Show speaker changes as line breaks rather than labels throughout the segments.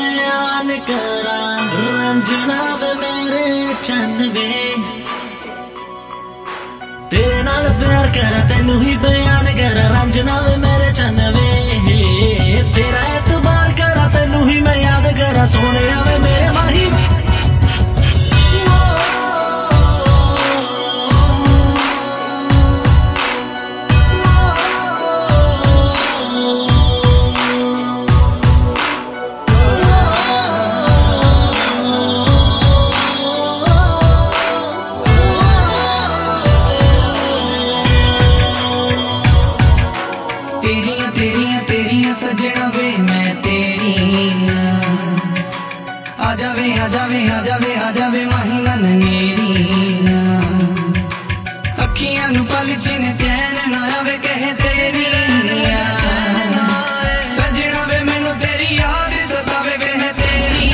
बयान करा रंजना वे मेरे चन्न वे तेरे नाल प्यार करा तेनू ही बयान करा रंजना वे मेरे चन्न वे तेरा एतबार करा तेनू ही मैं याद करा सोने वे मेरे माही सजना वे मैं तेरी आ जावे माही मन मेरी अखियां नू पल चिन चैन ना आवे कहे तेरी सजना वे मैनू तेरी याद सतावे कहे तेरी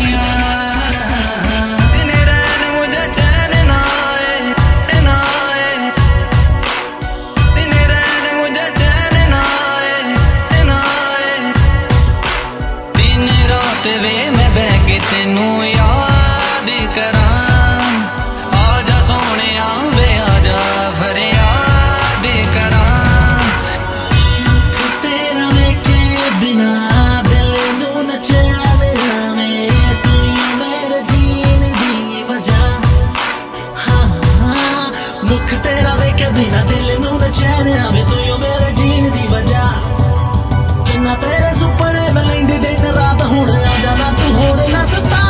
दिन रैन मुझे चैन ना आए दिन रैन मुझे चैन ना आए दिन रात वे मैं बह के तेनू याद करा आजा सोने वे आजा फरियाद करा तेरा वेखे बिना दिल नू नचा मेरे तू मेरे जीन दी वजह हाँ मुख तेरा वेखे बिना दिल नू नचैन आवे तू मेरे जीन दी वजह जिन्ना तेरे सुपने में लेंदी दिन रात हुण आ जाना तू होर ना सता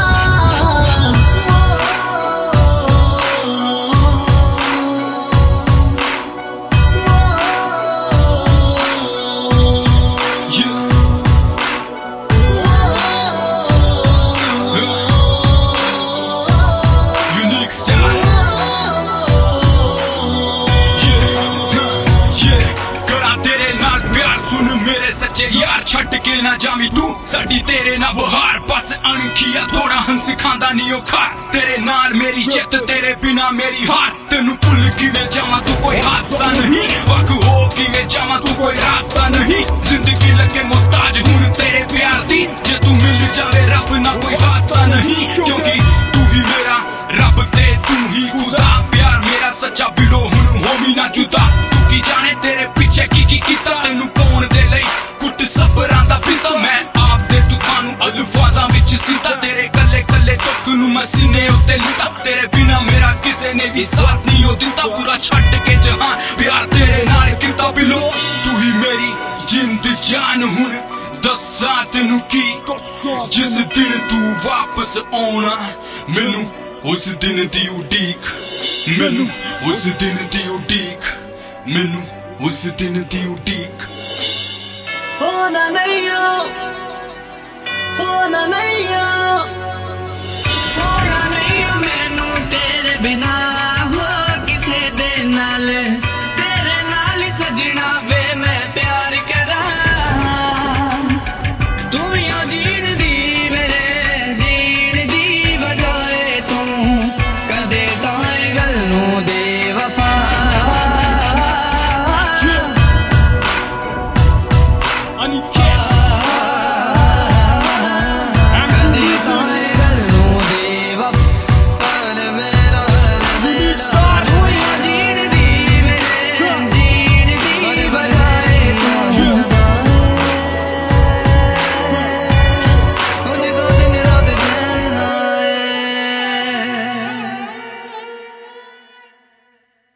यार छट के ना जावी तू साडी तेरे ना बहार बस अणखिया थोड़ा हंस खांदा नहीं ओ खार तेरे नाल मेरी जित तेरे बिना मेरी हार तेनू भुल किवें जावां तू कोई हादसा नहीं वक हो किवें जावां तू कोई रास्ता नहीं जिंदगी लगे मोहताज हुण तेरे प्यार दी जे तू मिल जावे रब ना कोई हादसा नहीं क्योंकि तू ही मेरा रब ते तू ही खुदा प्यार मेरा सच्चा बिलो हुण होवी ना जुदा तू की जाने तेरे पीछे की कीता तेनू कौन दे लई कुट सबरां दा पिता मैं आप दे तूफानू अल्फाजां विच सीता तेरे कल्ले कल्ले दुख नू मैं सीने उत्ते लिता तेरे बिना मेरा किसे ने भी साथ नहीं हो दिता पूरा छड्ड के जहान प्यार तेरे नाल कीता बिलो तू ही मेरी जिंद जान हुण दस्सां तेनू की जिस दिन तू वापस आउणा मैनू उस दिन दी उडीक मैनू उस दिन दी उडीक मैनू उस दिन दी उडीक होना नहीं हो